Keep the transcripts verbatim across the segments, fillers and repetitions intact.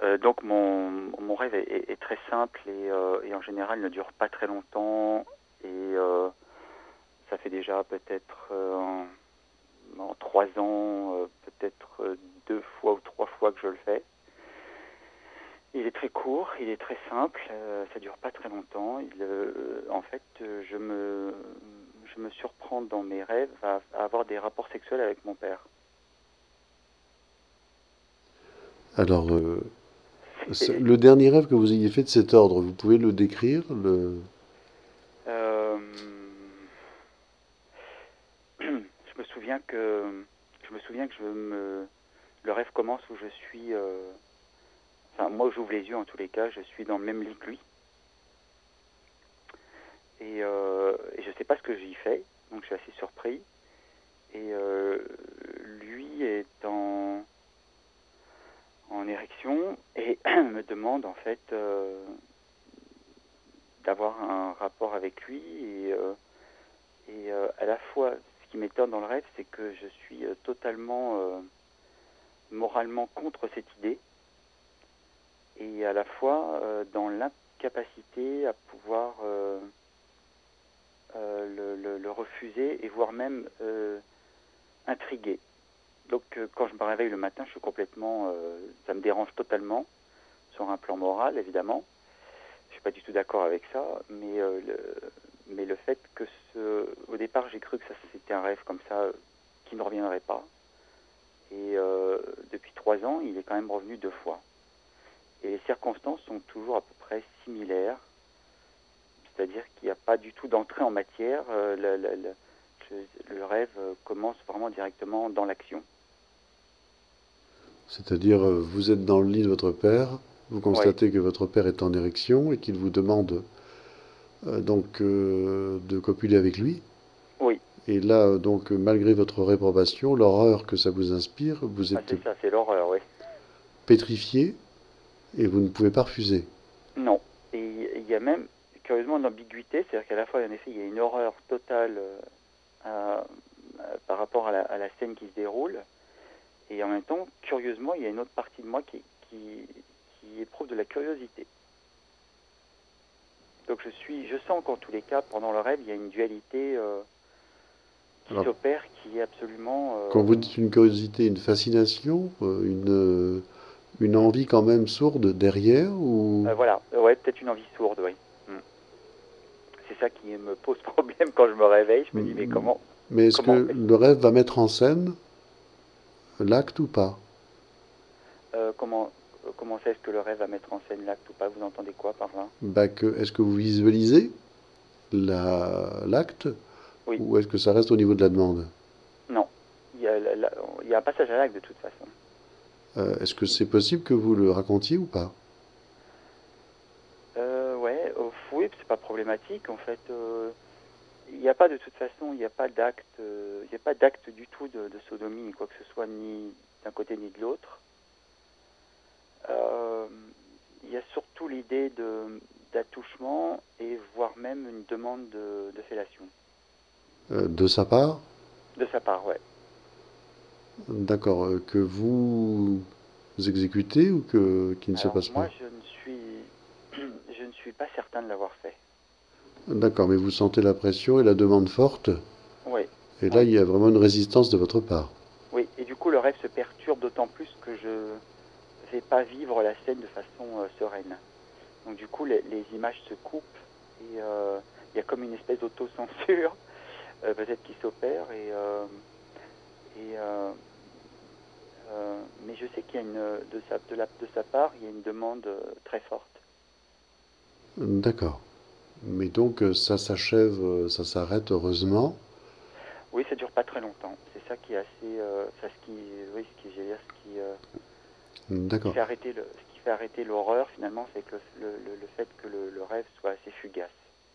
Euh, donc mon, mon rêve est, est, est très simple et, euh, et en général ne dure pas très longtemps et euh, ça fait déjà peut-être euh, en, en trois ans, euh, peut-être euh, deux fois ou trois fois que je le fais. Il est très court, il est très simple, euh, ça dure pas très longtemps. Il, euh, en fait, euh, je me, je me surprends dans mes rêves à, à avoir des rapports sexuels avec mon père. Alors, euh, c'est- Et, le dernier rêve que vous ayez fait de cet ordre, vous pouvez le décrire, le... euh, je me souviens que je me souviens que je me le rêve commence où je suis euh, enfin moi j'ouvre les yeux en tous les cas, je suis dans le même lit que lui et, euh, et je sais pas ce que j'y fais, donc je suis assez surpris et euh, lui est en en érection et me demande en fait euh, d'avoir un rapport avec lui et, euh, et euh, à la fois ce qui m'étonne dans le rêve c'est que je suis euh, totalement euh, moralement contre cette idée et à la fois euh, dans l'incapacité à pouvoir euh, euh, le, le, le refuser et voire même euh, intrigué. Donc euh, quand je me réveille le matin, je suis complètement, euh, ça me dérange totalement sur un plan moral évidemment. Je suis pas du tout d'accord avec ça, mais euh, le, mais le fait que ce, au départ j'ai cru que ça c'était un rêve comme ça euh, qui ne reviendrait pas. Et euh, depuis trois ans, il est quand même revenu deux fois. Et les circonstances sont toujours à peu près similaires. C'est-à-dire qu'il n'y a pas du tout d'entrée en matière. Euh, le, le, le, le rêve euh, commence vraiment directement dans l'action. C'est-à-dire, euh, vous êtes dans le lit de votre père, vous Oui, constatez que votre père est en érection et qu'il vous demande euh, donc euh, de copuler avec lui. oui, Et là, euh, donc, euh, malgré votre réprobation, l'horreur que ça vous inspire, vous ah, êtes c'est ça, c'est l'horreur, oui. pétrifié et vous ne pouvez pas refuser. Non. Et il y a même, curieusement, de l'ambiguïté, c'est-à-dire qu'à la fois, en effet, il y a une horreur totale euh, à- à- par rapport à la, à la scène qui se déroule, et en même temps, curieusement, il y a une autre partie de moi qui, qui, qui éprouve de la curiosité. Donc je suis, je sens qu'en tous les cas, pendant le rêve, il y a une dualité euh, qui Alors, s'opère, qui est absolument, quand vous euh, dites une curiosité, une fascination, euh, une, euh, une hmm. envie quand même sourde derrière, ou... Euh, voilà, ouais, peut-être une envie sourde, oui. Hmm. C'est ça qui me pose problème quand je me réveille. Je me dis mais comment, Mais est-ce comment, que le rêve va mettre en scène l'acte ou pas? euh, comment, euh, comment c'est, est-ce que le rêve va mettre en scène l'acte ou pas? Vous entendez quoi par là? Bah, que- est-ce que vous visualisez la- l'acte Oui, ou est-ce que ça reste au niveau de la demande? non, il y a, la- la- il y a un passage à l'acte de toute façon. Euh, est-ce que Il- c'est possible que vous le racontiez ou pas? Euh, ouais, euh, oui, c'est pas problématique en fait. euh, Il n'y a pas de toute façon, il n'y a pas d'acte, euh, il n'y a pas d'acte du tout de, de sodomie ni quoi que ce soit, ni d'un côté ni de l'autre. Euh, il y a surtout l'idée de d'attouchement et voire même une demande de, de fellation Euh, de sa part? de sa part, ouais. D'accord. Euh, que vous exécutez ou que qu'il ne se Alors passe moi, pas? je ne suis je ne suis pas certain de l'avoir fait. D'accord, mais vous sentez la pression et la demande forte, Oui, et là oui, il y a vraiment une résistance de votre part. oui. Et du coup, le rêve se perturbe d'autant plus que je vais pas vivre la scène de façon euh, sereine. Donc du coup, les, les images se coupent et euh, il y a comme une espèce d'autocensure euh, peut-être qui s'opère et euh, et euh, euh, mais je sais qu'il y a une de sa de la de sa part, il y a une demande euh, très forte. D'accord. Mais donc euh, ça s'achève, euh, ça s'arrête heureusement. Oui, ça dure pas très longtemps. C'est ça qui est assez, euh, ça ce qui, oui, ce qui, j'allais dire, ce qui, euh, ce qui D'accord. fait arrêter le, ce qui fait arrêter l'horreur finalement, c'est que le, le, le fait que le, le rêve soit assez fugace.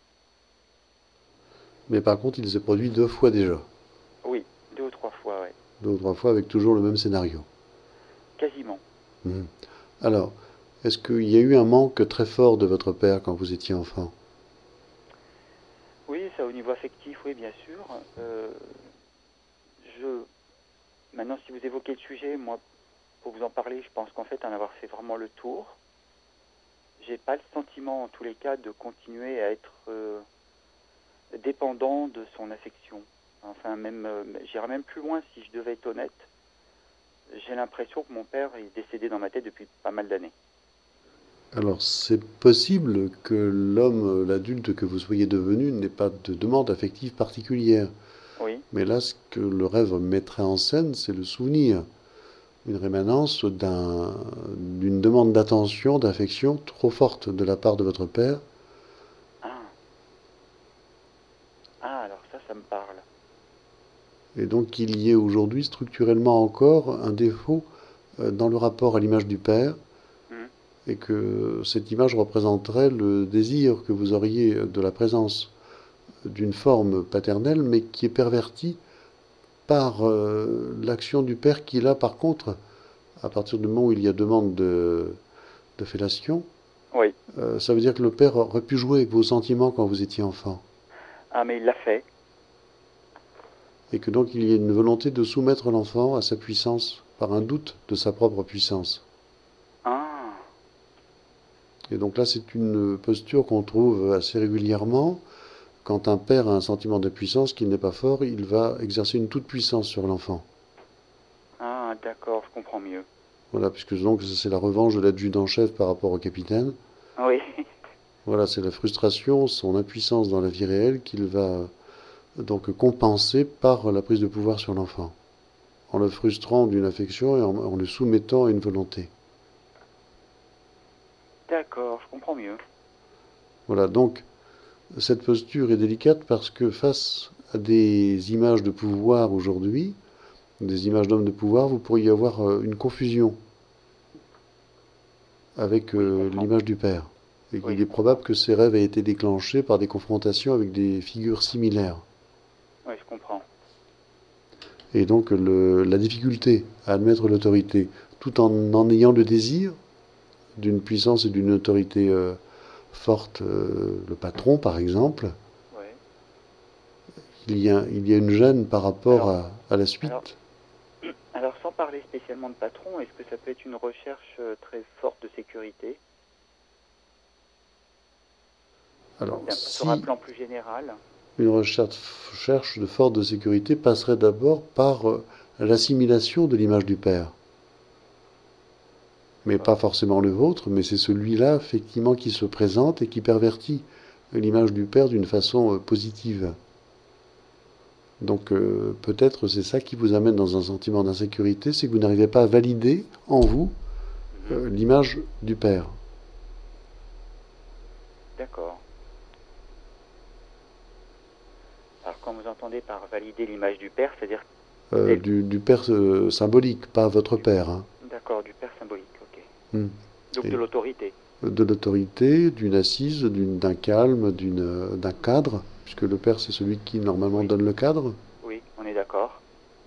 Mais par contre, il s'est produit deux fois déjà. Oui, deux ou trois fois, ouais, Deux ou trois fois avec toujours le même scénario. quasiment. Mhm. Alors, est-ce qu'il y a eu un manque très fort de votre père quand vous étiez enfant? Oui, ça au niveau affectif, oui, bien sûr. Euh, je, maintenant, si vous évoquez le sujet, moi, pour vous en parler, je pense qu'en fait, en avoir fait vraiment le tour, j'ai pas le sentiment, en tous les cas, de continuer à être euh, dépendant de son affection. Enfin, même, euh, j'irais même plus loin si je devais être honnête. J'ai l'impression que mon père est décédé dans ma tête depuis pas mal d'années. Alors, c'est possible que l'homme, l'adulte que vous soyez devenu, n'ait pas de demande affective particulière. Oui. Mais là, ce que le rêve mettrait en scène, c'est le souvenir, une rémanence d'un, d'une demande d'attention, d'affection trop forte de la part de votre père. Ah. Ah, alors ça, ça me parle. Et donc qu'il y ait aujourd'hui structurellement encore un défaut euh, dans le rapport à l'image du père, Hmm. et que cette image représenterait le désir que vous auriez de la présence d'une forme paternelle, mais qui est pervertie par euh, l'action du père qui, là, par contre, à partir du moment où il y a demande de, de fellation, Oui. euh, ça veut dire que le père aurait pu jouer avec vos sentiments quand vous étiez enfant. Ah, mais il l'a fait. Et que donc il y a une volonté de soumettre l'enfant à sa puissance par un doute de sa propre puissance. Ah. Et donc là, c'est une posture qu'on trouve assez régulièrement. Quand un père a un sentiment de puissance qu'il n'est pas fort, il va exercer une toute-puissance sur l'enfant. Ah, d'accord, je comprends mieux. Voilà, puisque donc c'est la revanche de l'adjudant-chef par rapport au capitaine. Oui. Voilà, c'est la frustration, son impuissance dans la vie réelle qu'il va donc compenser par la prise de pouvoir sur l'enfant, en le frustrant d'une affection et en, en le soumettant à une volonté. D'accord, je comprends mieux. Voilà, donc cette posture est délicate parce que face à des images de pouvoir aujourd'hui, des images d'hommes de pouvoir, vous pourriez avoir euh, une confusion avec Oui, je euh, comprends. l'image du père. Et Oui, qu'il je est comprends. probable que ces rêves aient été déclenchés par des confrontations avec des figures similaires. Oui, je comprends. Et donc le, la difficulté à admettre l'autorité, tout en en ayant le désir d'une puissance et d'une autorité euh, forte, euh, le patron par exemple, Oui. il y a, il y a une gêne par rapport Alors, à, à la alors, suite. alors, sans parler spécialement de patron, est-ce que ça peut être une recherche euh, très forte de sécurité, Alors d'un- sur un si plan plus général? une recherche, recherche de force de sécurité passerait d'abord par euh, l'assimilation de l'image du père. Mais pas D'accord. forcément le vôtre, mais c'est celui-là, effectivement, qui se présente et qui pervertit l'image du père d'une façon euh, positive. Donc euh, peut-être c'est ça qui vous amène dans un sentiment d'insécurité, c'est que vous n'arrivez pas à valider en vous Mhm. euh, l'image du père. D'accord. Alors, quand vous entendez par valider l'image du père, c'est-à-dire Euh, tel, du, du père euh, symbolique, pas votre du, père, hein. d'accord, du père symbolique, ok. Hmm. Donc de Et l'autorité. de l'autorité, d'une assise, d'une- d'un calme, d'une, euh, d'un cadre, puisque le père c'est celui qui normalement Oui, donne le cadre. oui, on est d'accord.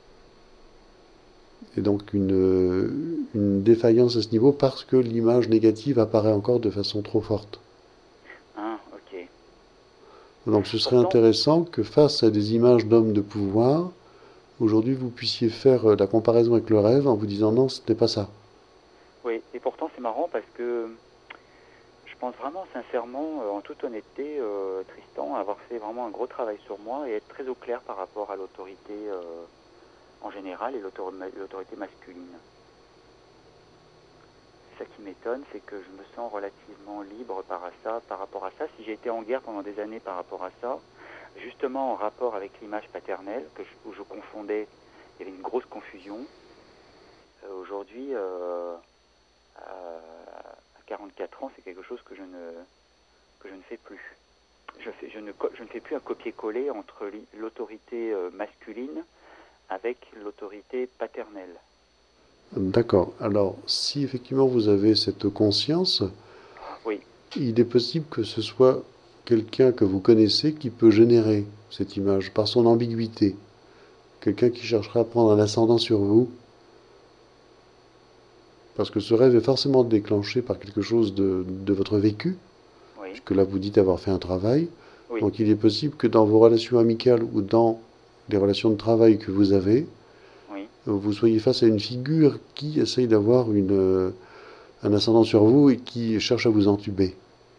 Et donc une, euh, une défaillance à ce niveau parce que l'image négative apparaît encore de façon trop forte. Hein, ok. Donc ce serait Pourtant, intéressant que face à des images d'hommes de pouvoir, aujourd'hui vous puissiez faire euh, la comparaison avec le rêve en vous disant non, ce n'est pas ça. oui, et pourtant c'est marrant parce que je pense vraiment sincèrement, euh, en toute honnêteté, euh, Tristan, avoir fait vraiment un gros travail sur moi et être très au clair par rapport à l'autorité euh, en général et l'autor- l'autorité masculine. Ce qui m'étonne, c'est que je me sens relativement libre par, à ça, par rapport à ça. Si j'ai été en guerre pendant des années par rapport à ça, justement en rapport avec l'image paternelle, que je- où je confondais, il y avait une grosse confusion. Euh, aujourd'hui, euh, à quarante-quatre ans, c'est quelque chose que je ne, que je ne fais plus. Je, fais, je, ne, je ne fais plus un copier-coller entre l'autorité euh, masculine avec l'autorité paternelle. D'accord. Alors si effectivement vous avez cette conscience, Oui, il est possible que ce soit quelqu'un que vous connaissez qui peut générer cette image par son ambiguïté. Quelqu'un qui cherchera à prendre un ascendant sur vous, parce que ce rêve est forcément déclenché par quelque chose de, de votre vécu, oui, puisque là vous dites avoir fait un travail. oui, Donc il est possible que dans vos relations amicales ou dans les relations de travail que vous avez, oui. vous soyez face à une figure qui essaye d'avoir une, euh, un ascendant sur vous et qui cherche à vous entuber.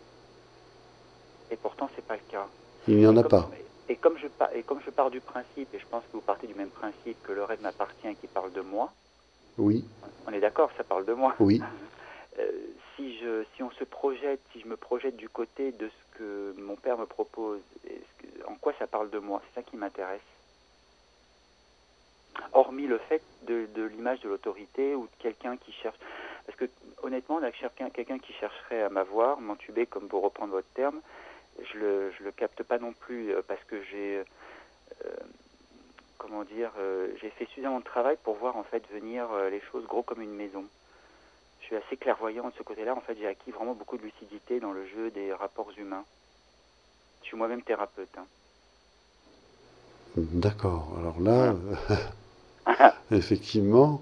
Et pourtant, c'est pas le cas. Il n'y en Et a comme, pas. et, comme je, et comme je pars du principe, et je pense que vous partez du même principe, que le rêve m'appartient et qu'il parle de moi, Oui, on est d'accord, ça parle de moi. oui. Euh, si, je, si on se projette, si je me projette du côté de ce que mon père me propose, est-ce que, en quoi ça parle de moi? C'est ça qui m'intéresse. Hormis le fait de, de l'image de l'autorité ou de quelqu'un qui cherche. Parce que honnêtement, là, quelqu'un, quelqu'un qui chercherait à m'avoir, m'entuber, comme pour reprendre votre terme, je le, je le capte pas non plus euh, parce que j'ai, euh, comment dire, euh, j'ai fait suffisamment de travail pour voir en fait venir euh, les choses gros comme une maison. Je suis assez clairvoyant de ce côté-là. En fait, j'ai acquis vraiment beaucoup de lucidité dans le jeu des rapports humains. Je suis moi-même thérapeute. Hein. D'accord. Alors là, Voilà. effectivement.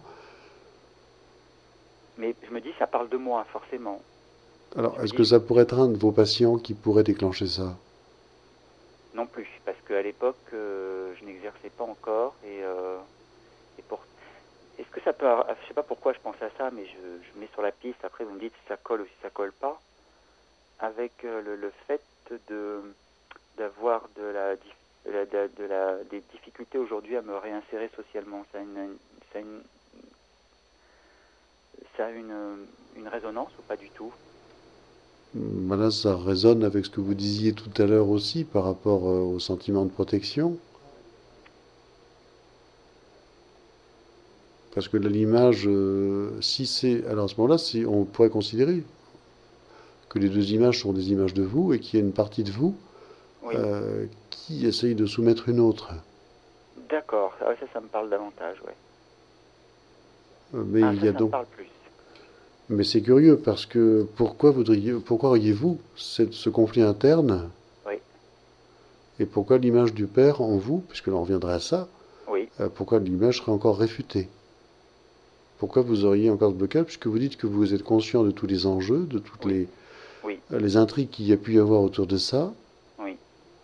Mais je me dis, ça parle de moi, forcément. Alors, Je me est-ce dis, que ça pourrait être un de vos patients qui pourrait déclencher ça? non plus, parce qu'à l'époque, euh, je n'exerçais pas encore. Et, euh, et pour... Est-ce que ça peut... Je ne sais pas pourquoi je pense à ça, mais je, je mets sur la piste. Après, vous me dites si ça colle ou si ça colle pas. Avec euh, le, le fait de d'avoir de la, de la, de, de la, des difficultés aujourd'hui à me réinsérer socialement. Ça a une, ça a une, ça a une, une résonance ou pas du tout? Voilà, ça résonne avec ce que vous disiez tout à l'heure aussi par rapport euh, au sentiment de protection. Parce que là, l'image, euh, si c'est. Alors à ce moment-là, si on pourrait considérer que les deux images sont des images de vous et qu'il y a une partie de vous Oui. euh, qui essaye de soumettre une autre. D'accord. Ah, ça, ça me parle davantage, ouais. Euh, Mais Ah, il ça, y a ça me donc. parle plus. Mais c'est curieux parce que pourquoi voudriez, pourquoi auriez-vous cette- ce conflit interne Oui. et pourquoi l'image du père en vous, puisque l'on reviendrait à ça, Oui. euh, pourquoi l'image serait encore réfutée? Pourquoi vous auriez encore ce blocage puisque vous dites que vous êtes conscient de tous les enjeux, de toutes Oui. les, Oui. euh, les intrigues qu'il y a pu y avoir autour de ça? Oui.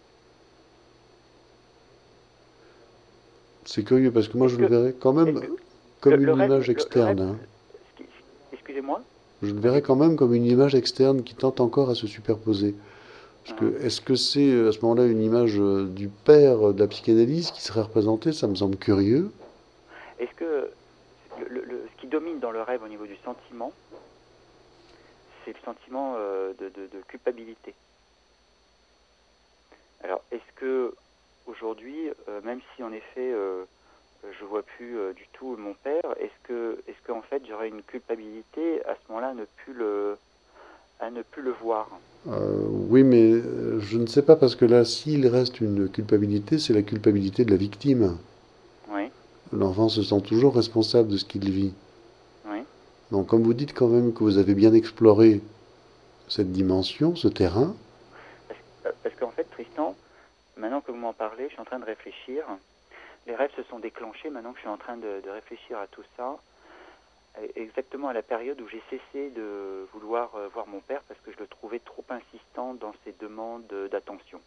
C'est curieux parce que moi Est-ce je le que, verrais quand est-ce même que le, comme le une rêve, image le, le rêve, externe, hein. ce qui- excusez-moi, Je le vous m'avez verrais quand dit. même comme une image externe qui tente encore à se superposer. Parce Hein. que est-ce que c'est euh, à ce moment-là une image euh, du père euh, de la psychanalyse qui serait représentée? Ça me semble curieux. Est-ce que le, le- le- ce qui domine dans le rêve au niveau du sentiment, c'est le sentiment euh, de, de- de culpabilité. Alors, est-ce que aujourd'hui, euh, même si en effet euh, je vois plus euh, du tout mon père, est-ce que, est-ce qu'en fait j'aurais une culpabilité à ce moment-là à ne plus le, à ne plus le voir? Euh, oui, mais euh, je ne sais pas parce que là, s'il reste une culpabilité, c'est la culpabilité de la victime. Oui, L'enfant se sent toujours responsable de ce qu'il vit. oui. Donc, comme vous dites quand même que vous avez bien exploré cette dimension, ce terrain, Parce, euh, parce qu'en fait, Tristan, maintenant que vous m'en parlez, je suis en train de réfléchir. Les rêves se sont déclenchés maintenant que je suis en train de, de réfléchir à tout ça, exactement à la période où j'ai cessé de vouloir euh, voir mon père parce que je le trouvais trop insistant dans ses demandes d'attention.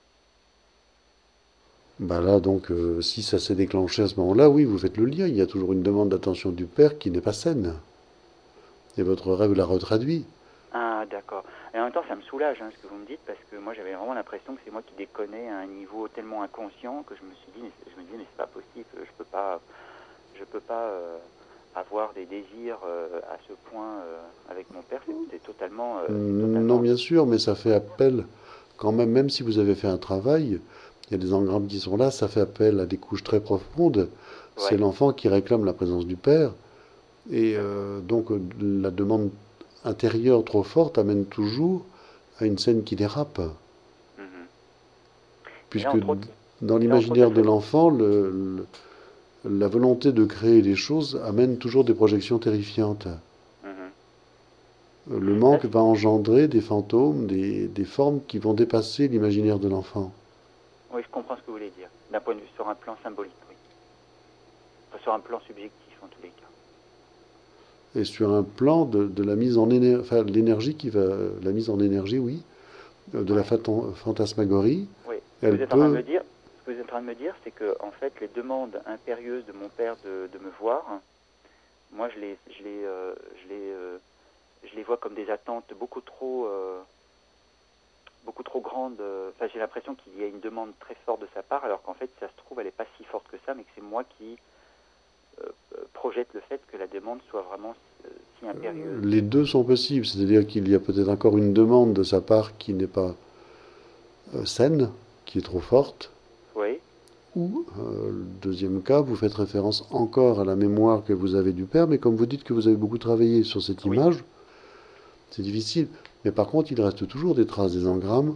bah là, donc, euh, si ça s'est déclenché à ce moment-là, oui, vous faites le lien. Il y a toujours une demande d'attention du père qui n'est pas saine. Et votre rêve la retraduit. Ah, d'accord. Et en même temps, ça me soulage hein, ce que vous me dites parce que moi j'avais vraiment l'impression que c'est moi qui déconnais à un niveau tellement inconscient que je me suis dit, mais, je me disais, mais c'est pas possible, je peux pas, je peux pas euh, avoir des désirs euh, à ce point euh, avec mon père, c'est totalement, euh, c'est Non, totalement. bien sûr, mais ça fait appel, quand même, même si vous avez fait un travail, il y a des engrammes qui sont là, ça fait appel à des couches très profondes. C'est Ouais, l'enfant qui réclame la présence du père. Et euh, donc, euh, la demande intérieure trop forte amène toujours à une scène qui dérape. mhm. Et là, Puisque entre autres, dans et là, entre autres, l'imaginaire ça de fait. l'enfant, le- le- la volonté de créer des choses amène toujours des projections terrifiantes. Mhm. Le Là, manque va engendrer des fantômes, des, des formes qui vont dépasser l'imaginaire de l'enfant. oui, je comprends ce que vous voulez dire, d'un point de vue sur un plan symbolique, oui. Enfin, sur un plan subjectif, en tous les cas. Et sur un plan de, de la mise en énergie, enfin l'énergie qui va, la mise en énergie, oui, euh, de la Ouais. fatan- fantasmagorie, Oui. Ce que elle vous êtes en train de peut, me dire, ce que vous êtes en train de me dire, c'est que en fait, les demandes impérieuses de mon père de, de me voir, moi, je les, je les, euh, je les, euh, je les vois comme des attentes beaucoup trop, euh, beaucoup trop grandes. Enfin, j'ai l'impression qu'il y a une demande très forte de sa part, alors qu'en fait, ça se trouve, elle n'est pas si forte que ça, mais que c'est moi qui euh, projette le fait que la demande soit vraiment euh, si impérieuse. Les deux sont possibles, c'est-à-dire qu'il y a peut-être encore une demande de sa part qui n'est pas euh, saine, qui est trop forte, Oui, ou, euh, le deuxième cas, vous faites référence encore à la mémoire que vous avez du père, mais comme vous dites que vous avez beaucoup travaillé sur cette oui, image, c'est difficile. Mais par contre, il reste toujours des traces, des engrammes,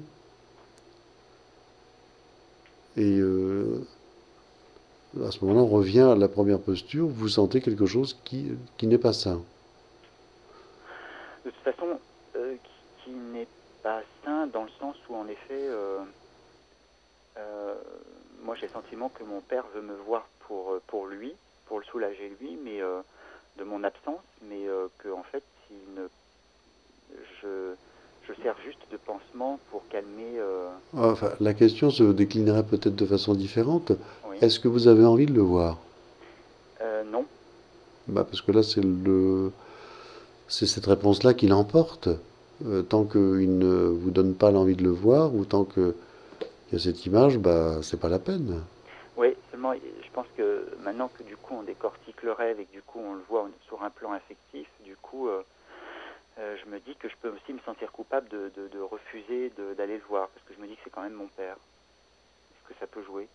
et euh, à ce moment-là, on revient à la première posture, vous sentez quelque chose qui, qui n'est pas sain. de toute façon, euh, qui, qui n'est pas sain dans le sens où, en effet, euh, euh, moi j'ai le sentiment que mon père veut me voir pour, euh, pour lui, pour le soulager lui, mais euh, de mon absence, mais euh, que en fait, il ne, je, je sers juste de pansement pour calmer. Euh, Enfin, la question se déclinerait peut-être de façon différente. oui, Est-ce que vous avez envie de le voir? euh, non, Bah, parce que là, c'est le, c'est cette réponse-là qui l'emporte. Euh, tant qu'il ne vous donne pas l'envie de le voir, ou tant qu'il y a cette image, bah, c'est pas la peine. oui, seulement je pense que maintenant que du coup on décortique le rêve et que du coup on le voit sur un plan affectif, du coup. Euh, Euh, je me dis que je peux aussi me sentir coupable de, de, de refuser de- d'aller le voir, parce que je me dis que c'est quand même mon père. Est-ce que ça peut jouer?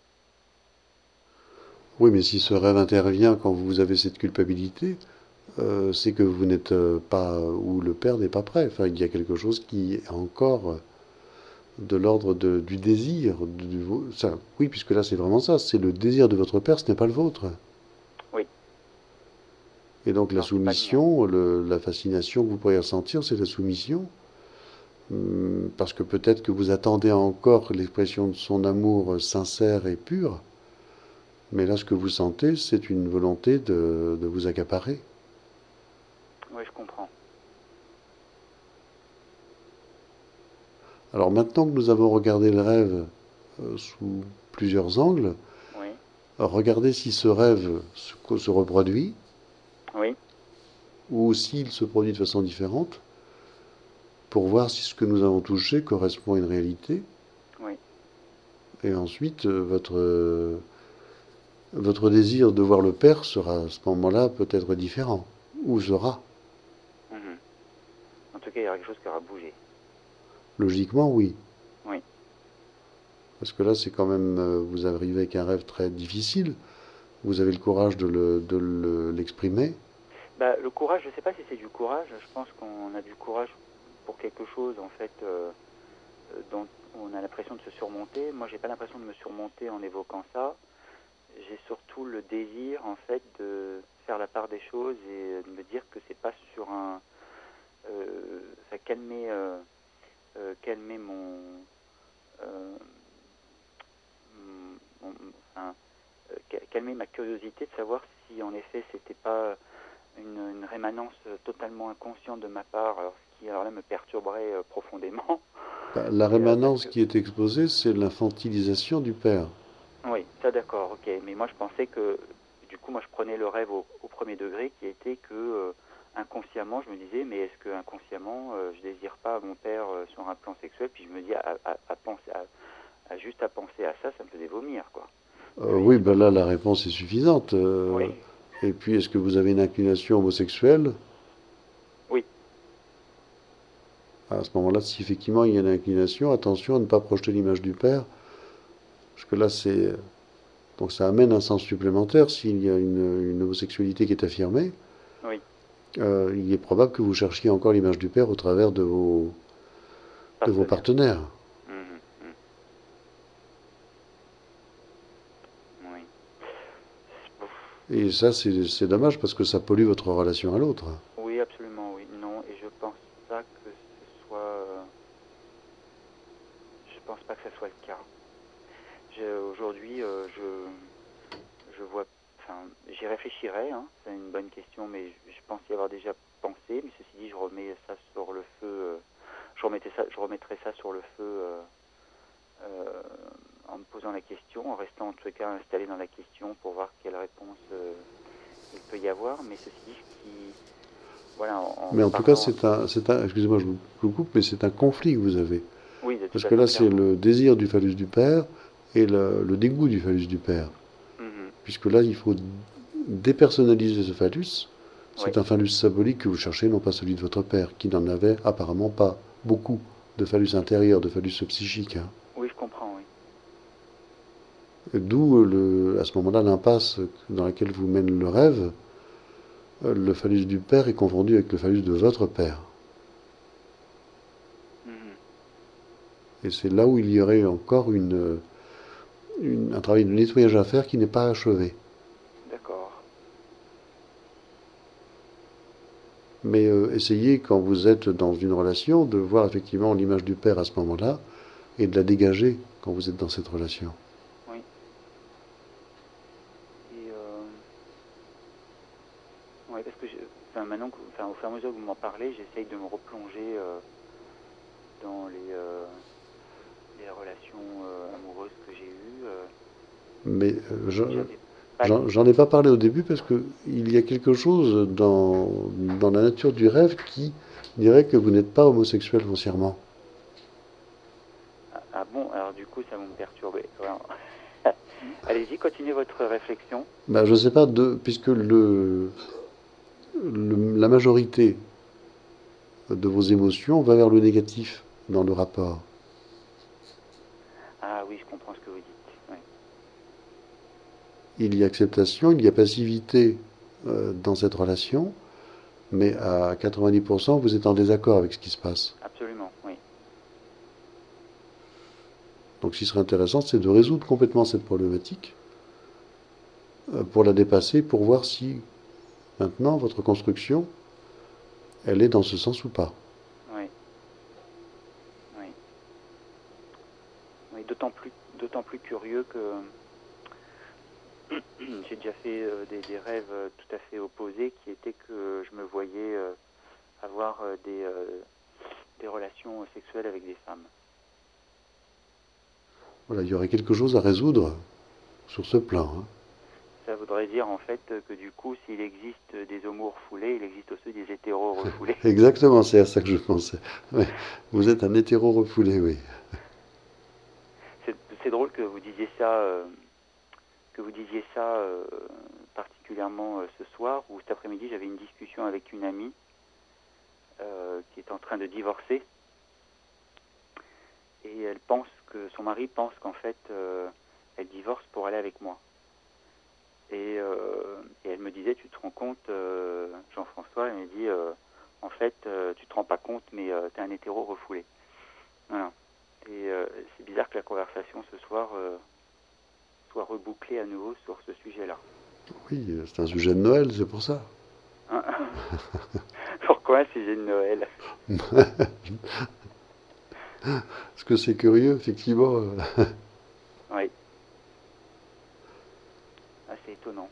Oui, mais si ce rêve intervient quand vous avez cette culpabilité, euh, c'est que vous n'êtes euh, pas, ou le père n'est pas prêt. Enfin, il y a quelque chose qui est encore de l'ordre de- du désir. Du, ça, oui, puisque là, c'est vraiment ça. C'est le désir de votre père, ce n'est pas le vôtre. Oui, Et donc, la non, c'est pas le mien. soumission, le- la fascination que vous pourriez ressentir, c'est la soumission. Hum, Parce que peut-être que vous attendez encore l'expression de son amour sincère et pur. Mais là, ce que vous sentez, c'est une volonté de, de vous accaparer. Oui, je comprends. Alors maintenant que nous avons regardé le rêve euh, sous plusieurs angles, Oui, regardez si ce rêve se, se reproduit oui, ou s'il se produit de façon différente pour voir si ce que nous avons touché correspond à une réalité. oui. Et ensuite, euh, votre, euh, votre désir de voir le Père sera à ce moment-là peut-être différent. Ou sera. Mhm. En tout cas, il y aura quelque chose qui aura bougé. Logiquement, oui. Oui. Parce que là, c'est quand même, euh, vous arrivez avec un rêve très difficile. Vous avez le courage de le- de le- l'exprimer. Bah, le courage, je ne sais pas si c'est du courage. Je pense qu'on a du courage pour quelque chose, en fait, euh, euh, dont on a l'impression de se surmonter. Moi, j'ai pas l'impression de me surmonter en évoquant ça. J'ai surtout le désir, en fait, de faire la part des choses et de me dire que c'est pas sur un... Euh, ça calmer, euh, euh, calmer mon... euh, mon- enfin, euh, ca- calmer ma curiosité de savoir si en effet c'était pas une, une rémanence totalement inconsciente de ma part, alors, ce qui alors là me perturberait euh, profondément. Bah, la Et, euh, parce rémanence que qui est exposée, c'est l'infantilisation du Père. oui, ça d'accord, ok. Mais moi je pensais que du coup moi je prenais le rêve au, au premier degré qui était que euh, inconsciemment je me disais mais est-ce que inconsciemment euh, je désire pas mon père euh, sur un plan sexuel, puis je me dis à, à, à penser à, à juste à penser à ça, ça me faisait vomir quoi. Euh, Je me dis oui, c'est pas ben là, la possible. réponse est suffisante. Euh, Oui, et puis, est-ce que vous avez une inclination homosexuelle? oui, À ce moment-là, si effectivement il y a une inclination, attention à ne pas projeter l'image du Père, parce que là, c'est... Donc ça amène un sens supplémentaire. S'il y a une, une homosexualité qui est affirmée, oui, euh, il est probable que vous cherchiez encore l'image du Père au travers de vos, de vos partenaire. partenaires. Mhm, mhm, oui. Ouf. Et ça, c'est c'est dommage parce que ça pollue votre relation à l'autre. Oui, absolument, oui. Non, et je pense pas que ce soit. euh, je pense pas que ce soit le cas. Je- Aujourd'hui, euh, je, je vois. Enfin, j'y réfléchirai. Hein, c'est une bonne question, mais je, je pense y avoir déjà pensé. Mais ceci dit, je remets ça sur le feu. euh, je remettais ça, je remettrai ça sur le feu. euh, euh, en me posant la question, en restant en tout cas installé dans la question pour voir quelle réponse euh, il peut y avoir. Mais ceci dit, qui, voilà, en, en Mais en tout cas, parlant... c'est un, c'est un, excusez-moi, je vous, je vous coupe, mais c'est un conflit que vous avez. Oui, de toute Parce que façon, là, c'est clairement. le désir du phallus du père et le, le dégoût du phallus du père. Mhm. Puisque là, il faut dépersonnaliser ce phallus. Oui, C'est un phallus symbolique que vous cherchez, non pas celui de votre père, qui n'en avait apparemment pas beaucoup de phallus intérieur, de phallus psychique, hein. oui, je comprends, oui. D'où, le, à ce moment-là, l'impasse dans laquelle vous mène le rêve. Le phallus du père est confondu avec le phallus de votre père. Mhm. Et c'est là où il y aurait encore une, une- un travail de nettoyage à faire qui n'est pas achevé. D'accord. Mais euh, essayez, quand vous êtes dans une relation, de voir effectivement l'image du père à ce moment-là et de la dégager quand vous êtes dans cette relation. Oui. Et euh, ouais, parce que je, enfin, maintenant, que, enfin, au fur et à mesure que vous m'en parlez, j'essaye de me replonger euh, dans les, euh, les relations euh, amoureuses que j'ai eues. Euh, Mais euh, je- j'avais pas j'en les... j'en ai pas parlé au début parce que il y a quelque chose dans, dans la nature du rêve qui dirait que vous n'êtes pas homosexuel foncièrement. Ah, ah bon, alors du coup, ça va me perturber. Voilà. Allez-y, continuez votre réflexion. Ben, je ne sais pas, de, puisque le, le- la majorité de vos émotions va vers le négatif dans le rapport. Ah oui, je comprends ce que vous dites. Oui. Il y a acceptation, il y a passivité euh, dans cette relation, mais à quatre-vingt-dix pour cent, vous êtes en désaccord avec ce qui se passe. Absolument, oui. Donc ce qui serait intéressant, c'est de résoudre complètement cette problématique euh, pour la dépasser, pour voir si maintenant votre construction, elle est dans ce sens ou pas. Oui, oui. Oui, d'autant plus, d'autant plus curieux que j'ai déjà fait euh, des, des rêves euh, tout à fait opposés qui étaient que je me voyais euh, avoir euh, des, euh, des relations sexuelles avec des femmes. Voilà, il y aurait quelque chose à résoudre sur ce plan, hein. Ça voudrait dire en fait que du coup, s'il existe des homos refoulés, il existe aussi des hétéros refoulés. Exactement, c'est à ça que je pensais. Ouais. Vous êtes un hétéro refoulé, oui. C'est, c'est drôle que vous disiez ça, euh, que vous disiez ça euh, particulièrement euh, ce soir, ou cet après-midi, j'avais une discussion avec une amie euh, qui est en train de divorcer, et elle pense que son mari pense qu'en fait, euh, elle divorce pour aller avec moi. Et, euh, et elle me disait, tu te rends compte, euh, Jean-François, elle me dit, euh, en fait, euh, tu te rends pas compte, mais euh, t'es un hétéro refoulé. Voilà. Et euh, c'est bizarre que la conversation ce soir euh, soit rebouclée à nouveau sur ce sujet-là. Oui, c'est un sujet de Noël, c'est pour ça. Hein. Pourquoi un sujet de Noël? Parce que c'est curieux, effectivement. euh, Oui, assez étonnant.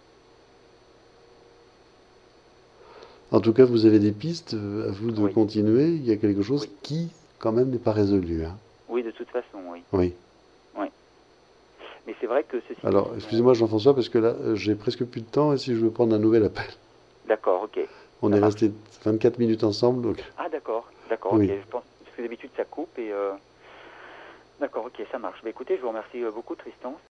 En tout cas, vous avez des pistes, euh, à vous de Oui, continuer. Il y a quelque chose oui, qui, quand même, n'est pas résolu, hein. oui, de toute façon, oui. Oui. Oui. Mais c'est vrai que ceci Alors, dit, bon, excusez-moi, Jean-François, parce que là, euh, j'ai presque plus de temps et si je veux prendre un nouvel appel. d'accord, ok, On ça est marche. resté vingt-quatre minutes ensemble, donc Ah d'accord, d'accord, ok. oui. Je pense parce que d'habitude ça coupe et euh, d'accord, ok, ça marche. Bah, écoutez, je vous remercie euh, beaucoup, Tristan.